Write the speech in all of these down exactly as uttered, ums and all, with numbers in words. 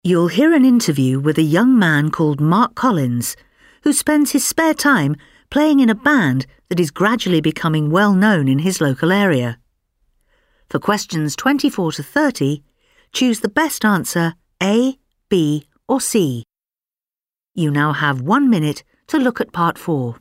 You'll hear an interview with a young man called Mark Collins, who spends his spare time playing in a band that is gradually becoming well known in his local area. For questions twenty-four to thirty, choose the best answer A, B or C. You now have one minute to look at part four.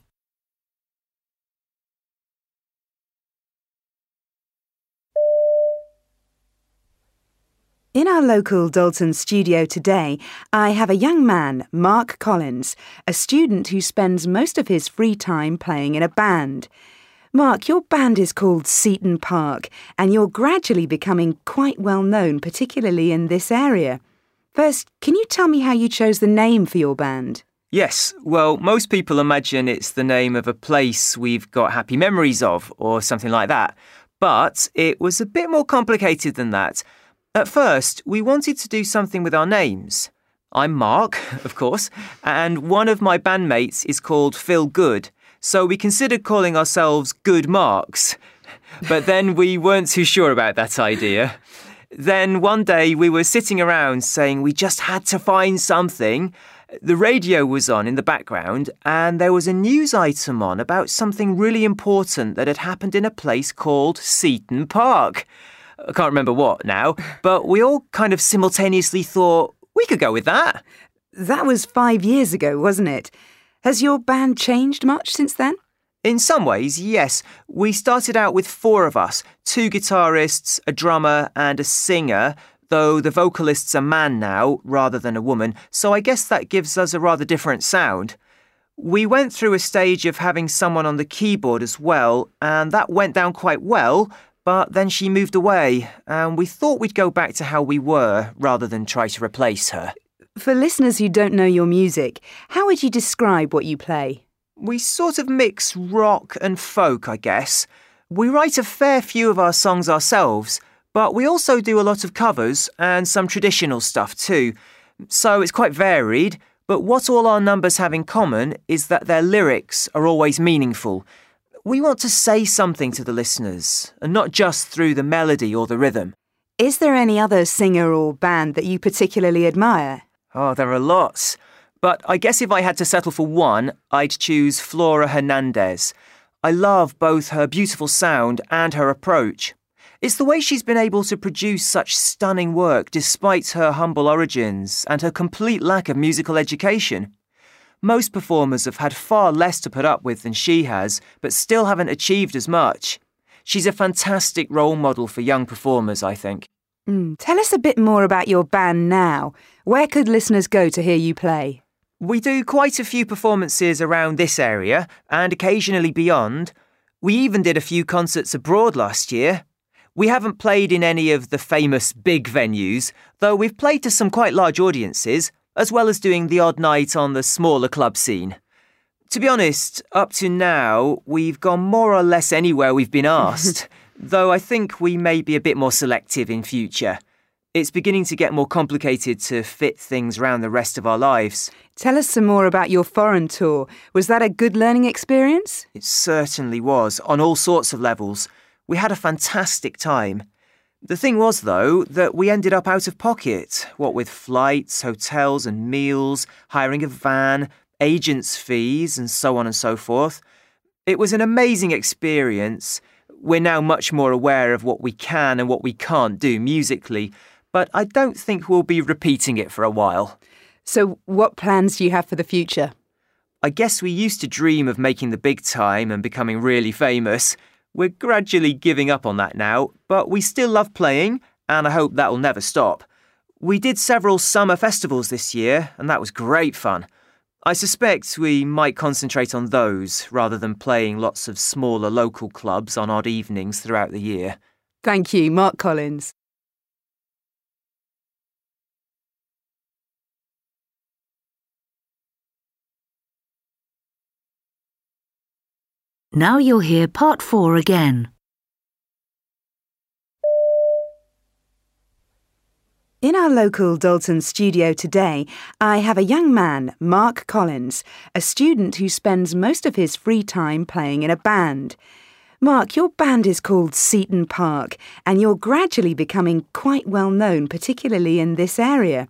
In our local Dalton studio today, I have a young man, Mark Collins, a student who spends most of his free time playing in a band. Mark, your band is called Seaton Park, and you're gradually becoming quite well known, particularly in this area. First, can you tell me how you chose the name for your band? Yes, well, most people imagine it's the name of a place we've got happy memories of, or something like that. But it was a bit more complicated than that. At first, we wanted to do something with our names. I'm Mark, of course, and one of my bandmates is called Phil Good, so we considered calling ourselves Good Marks. But then we weren't too sure about that idea. Then one day we were sitting around saying we just had to find something. The radio was on in the background, and there was a news item on about something really important that had happened in a place called Seaton Park. I can't remember what now, but we all kind of simultaneously thought we could go with that. That was five years ago, wasn't it? Has your band changed much since then? In some ways, yes. We started out with four of us, two guitarists, a drummer and a singer, though the vocalist's a man now rather than a woman, so I guess that gives us a rather different sound. We went through a stage of having someone on the keyboard as well, and that went down quite well. But then she moved away, and we thought we'd go back to how we were rather than try to replace her. For listeners who don't know your music, how would you describe what you play? We sort of mix rock and folk, I guess. We write a fair few of our songs ourselves, but we also do a lot of covers and some traditional stuff too. So it's quite varied, but what all our numbers have in common is that their lyrics are always meaningful. We want to say something to the listeners, and not just through the melody or the rhythm. Is there any other singer or band that you particularly admire? Oh, there are lots. But I guess if I had to settle for one, I'd choose Flora Hernandez. I love both her beautiful sound and her approach. It's the way she's been able to produce such stunning work despite her humble origins and her complete lack of musical education. Most performers have had far less to put up with than she has, but still haven't achieved as much. She's a fantastic role model for young performers, I think. Mm, tell us a bit more about your band now. Where could listeners go to hear you play? We do quite a few performances around this area and occasionally beyond. We even did a few concerts abroad last year. We haven't played in any of the famous big venues, though we've played to some quite large audiences, as well as doing the odd night on the smaller club scene. To be honest, up to now, we've gone more or less anywhere we've been asked, though I think we may be a bit more selective in future. It's beginning to get more complicated to fit things around the rest of our lives. Tell us some more about your foreign tour. Was that a good learning experience? It certainly was, on all sorts of levels. We had a fantastic time. The thing was, though, that we ended up out of pocket, what with flights, hotels and meals, hiring a van, agents' fees and so on and so forth. It was an amazing experience. We're now much more aware of what we can and what we can't do musically, but I don't think we'll be repeating it for a while. So what plans do you have for the future? I guess we used to dream of making the big time and becoming really famous. We're gradually giving up on that now, but we still love playing, and I hope that'll never stop. We did several summer festivals this year, and that was great fun. I suspect we might concentrate on those rather than playing lots of smaller local clubs on odd evenings throughout the year. Thank you, Mark Collins. Now you'll hear part four again. In our local Dalton studio today, I have a young man, Mark Collins, a student who spends most of his free time playing in a band. Mark, your band is called Seaton Park, and you're gradually becoming quite well known, particularly in this area.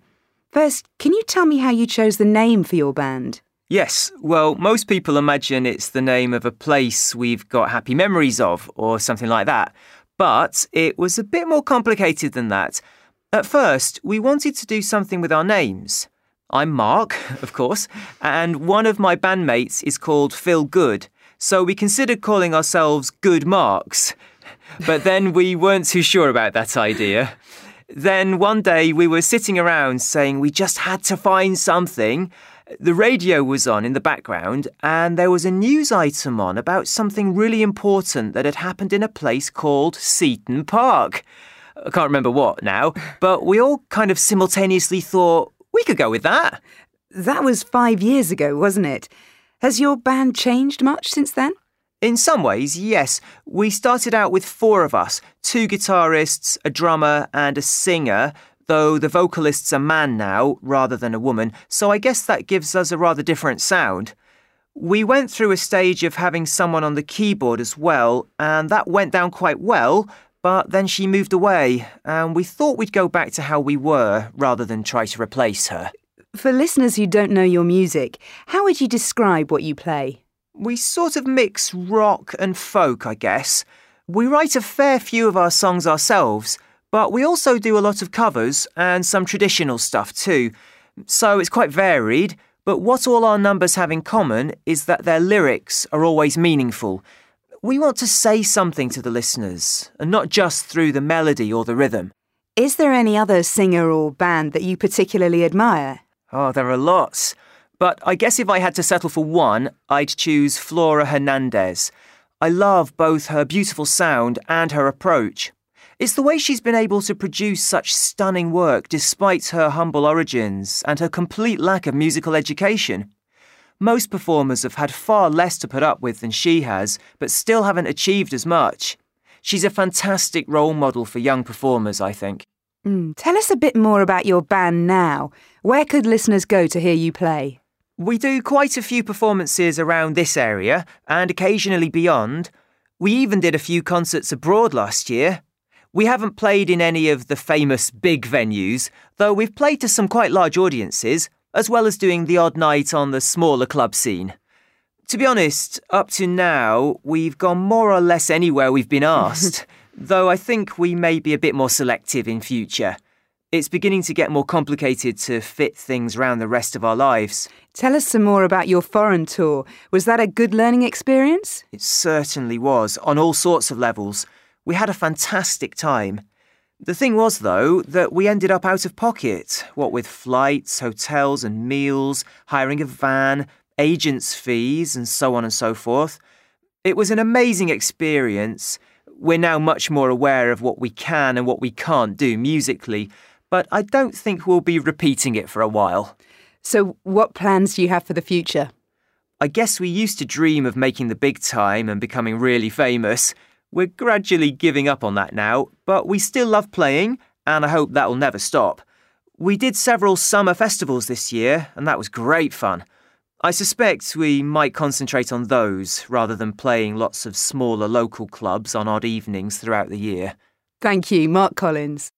First, can you tell me how you chose the name for your band? Yes, well, most people imagine it's the name of a place we've got happy memories of or something like that. But it was a bit more complicated than that. At first, we wanted to do something with our names. I'm Mark, of course, and one of my bandmates is called Phil Good, so we considered calling ourselves Good Marks. But then we weren't too sure about that idea. Then one day we were sitting around saying we just had to find something. The radio was on in the background and there was a news item on about something really important that had happened in a place called Seaton Park. I can't remember what now, but we all kind of simultaneously thought we could go with that. That was five years ago, wasn't it? Has your band changed much since then? In some ways, yes. We started out with four of us, two guitarists, a drummer and a singer, though the vocalist's a man now rather than a woman, so I guess that gives us a rather different sound. We went through a stage of having someone on the keyboard as well, and that went down quite well, but then she moved away, and we thought we'd go back to how we were rather than try to replace her. For listeners who don't know your music, how would you describe what you play? We sort of mix rock and folk, I guess. We write a fair few of our songs ourselves, but we also do a lot of covers and some traditional stuff too. So it's quite varied, but what all our numbers have in common is that their lyrics are always meaningful. We want to say something to the listeners, and not just through the melody or the rhythm. Is there any other singer or band that you particularly admire? Oh, there are lots. But I guess if I had to settle for one, I'd choose Flora Hernandez. I love both her beautiful sound and her approach. It's the way she's been able to produce such stunning work despite her humble origins and her complete lack of musical education. Most performers have had far less to put up with than she has, but still haven't achieved as much. She's a fantastic role model for young performers, I think. Mm, tell us a bit more about your band now. Where could listeners go to hear you play? We do quite a few performances around this area and occasionally beyond. We even did a few concerts abroad last year. We haven't played in any of the famous big venues, though we've played to some quite large audiences, as well as doing the odd night on the smaller club scene. To be honest, up to now, we've gone more or less anywhere we've been asked, though I think we may be a bit more selective in future. It's beginning to get more complicated to fit things around the rest of our lives. Tell us some more about your foreign tour. Was that a good learning experience? It certainly was, on all sorts of levels. We had a fantastic time. The thing was, though, that we ended up out of pocket, what with flights, hotels and meals, hiring a van, agents' fees and so on and so forth. It was an amazing experience. We're now much more aware of what we can and what we can't do musically, but I don't think we'll be repeating it for a while. So what plans do you have for the future? I guess we used to dream of making the big time and becoming really famous. We're gradually giving up on that now, but we still love playing, and I hope that'll never stop. We did several summer festivals this year, and that was great fun. I suspect we might concentrate on those rather than playing lots of smaller local clubs on odd evenings throughout the year. Thank you, Mark Collins.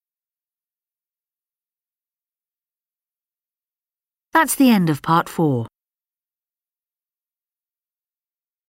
That's the end of part four.